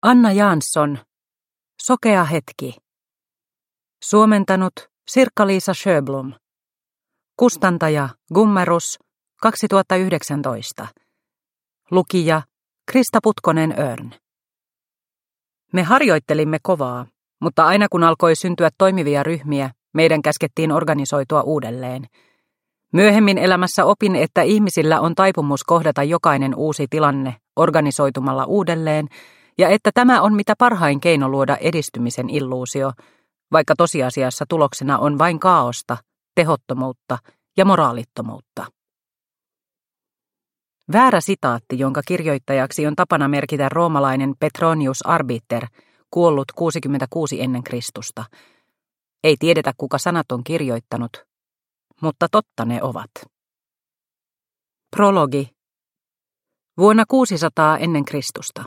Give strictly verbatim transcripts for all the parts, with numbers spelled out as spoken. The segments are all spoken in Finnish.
Anna Jansson, Sokea hetki. Suomentanut Sirkka-Liisa Sjöblom. Kustantaja Gummerus kaksituhattayhdeksäntoista. Lukija Krista Putkonen-Örn. Me harjoittelimme kovaa, mutta aina kun alkoi syntyä toimivia ryhmiä, meidän käskettiin organisoitua uudelleen. Myöhemmin elämässä opin, että ihmisillä on taipumus kohdata jokainen uusi tilanne organisoitumalla uudelleen, ja että tämä on mitä parhain keino luoda edistymisen illuusio, vaikka tosiasiassa tuloksena on vain kaaosta, tehottomuutta ja moraalittomuutta. Väärä sitaatti, jonka kirjoittajaksi on tapana merkitä roomalainen Petronius Arbiter, kuollut kuusikymmentäkuusi ennen Kristusta. Ei tiedetä, kuka sanat on kirjoittanut, mutta totta ne ovat. Prologi. Vuonna kuusisataa ennen Kristusta.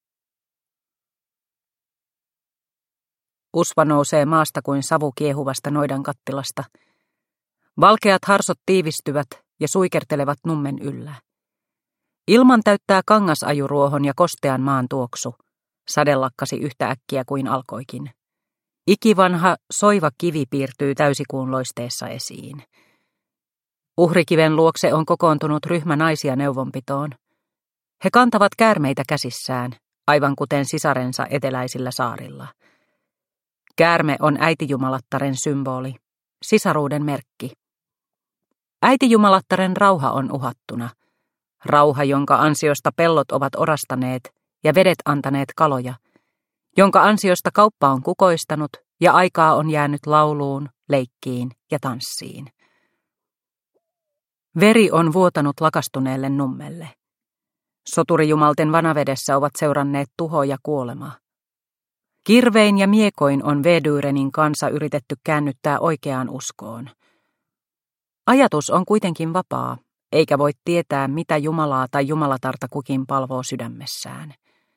Usva nousee maasta kuin savu kiehuvasta noidan kattilasta. Valkeat harsot tiivistyvät ja suikertelevat nummen yllä. Ilman täyttää kangasajuruohon ja kostean maan tuoksu. Sade lakkasi yhtä äkkiä kuin alkoikin. Ikivanha soiva kivi piirtyy täysikuun loisteessa esiin. Uhrikiven luokse on kokoontunut ryhmä naisia neuvonpitoon. He kantavat käärmeitä käsissään, aivan kuten sisarensa eteläisillä saarilla. Käärme on äitijumalattaren symboli, sisaruuden merkki. Äitijumalattaren rauha on uhattuna. Rauha, jonka ansiosta pellot ovat orastaneet ja vedet antaneet kaloja, jonka ansiosta kauppa on kukoistanut ja aikaa on jäänyt lauluun, leikkiin ja tanssiin. Veri on vuotanut lakastuneelle nummelle. Soturijumalten vanavedessä ovat seuranneet tuho ja kuolema. Kirvein ja miekoin on Vedyrenin kansa yritetty käännyttää oikeaan uskoon. Ajatus on kuitenkin vapaa, eikä voi tietää, mitä Jumalaa tai Jumalatarta kukin palvoo sydämessään.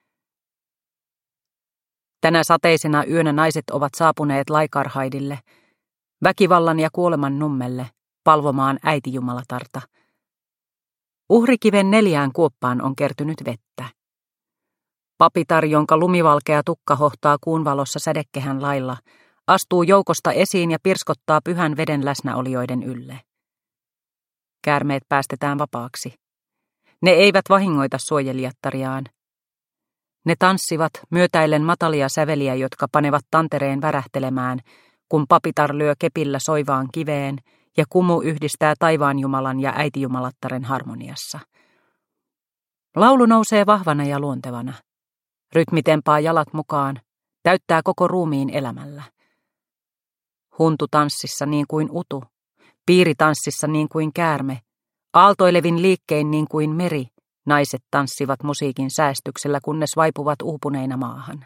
Tänä sateisena yönä naiset ovat saapuneet Laikarhaidille, väkivallan ja kuoleman nummelle, palvomaan äitijumalatarta. Uhrikiven neljään kuoppaan on kertynyt vettä. Papitar, jonka lumivalkea tukka hohtaa kuun valossa sädekehän lailla, astuu joukosta esiin ja pirskottaa pyhän veden läsnäolijoiden ylle. Käärmeet päästetään vapaaksi. Ne eivät vahingoita suojelijattariaan. Ne tanssivat myötäillen matalia säveliä, jotka panevat tantereen värähtelemään, kun papitar lyö kepillä soivaan kiveen ja kumu yhdistää taivaanjumalan ja äitijumalattaren harmoniassa. Laulu nousee vahvana ja luontevana. Rytmi tempaa jalat mukaan, täyttää koko ruumiin elämällä. Huntu tanssissa niin kuin utu, piiri tanssissa niin kuin käärme, aaltoilevin liikkein niin kuin meri, naiset tanssivat musiikin säästyksellä, kunnes vaipuvat uupuneina maahan.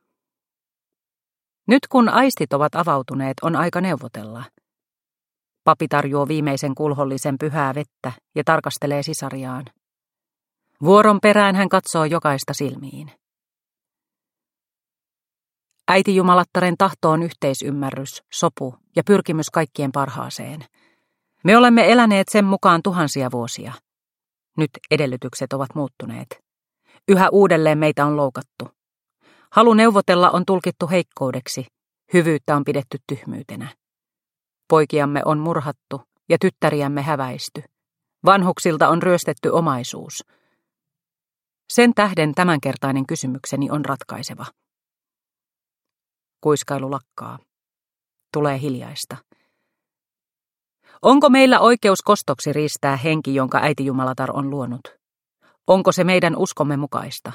Nyt kun aistit ovat avautuneet, on aika neuvotella. Papi tarjoaa viimeisen kulhollisen pyhää vettä ja tarkastelee sisariaan. Vuoron perään hän katsoo jokaista silmiin. Äitijumalattaren tahto on yhteisymmärrys, sopu ja pyrkimys kaikkien parhaaseen. Me olemme eläneet sen mukaan tuhansia vuosia. Nyt edellytykset ovat muuttuneet. Yhä uudelleen meitä on loukattu. Halu neuvotella on tulkittu heikkoudeksi, hyvyyttä on pidetty tyhmyytenä. Poikiamme on murhattu ja tyttäriämme häväisty. Vanhuksilta on ryöstetty omaisuus. Sen tähden tämänkertainen kysymykseni on ratkaiseva. Kuiskailu lakkaa. Tulee hiljaista. Onko meillä oikeus kostoksi riistää henki, jonka äitijumalatar on luonut? Onko se meidän uskomme mukaista?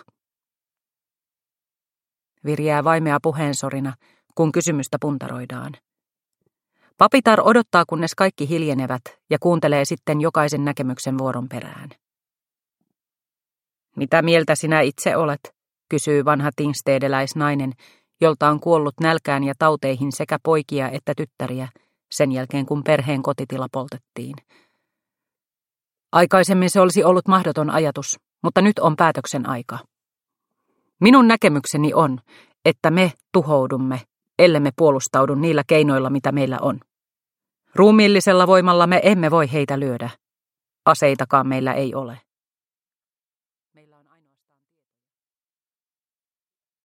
Virjää vaimea puheensorina, kun kysymystä puntaroidaan. Papitar odottaa, kunnes kaikki hiljenevät ja kuuntelee sitten jokaisen näkemyksen vuoron perään. Mitä mieltä sinä itse olet, kysyy vanha tingsteedeläisnainen, jolta on kuollut nälkään ja tauteihin sekä poikia että tyttäriä, sen jälkeen kun perheen kotitila poltettiin. Aikaisemmin se olisi ollut mahdoton ajatus, mutta nyt on päätöksen aika. Minun näkemykseni on, että me tuhoudumme, ellemme puolustaudu niillä keinoilla, mitä meillä on. Ruumiillisella voimalla me emme voi heitä lyödä. Aseitakaan meillä ei ole.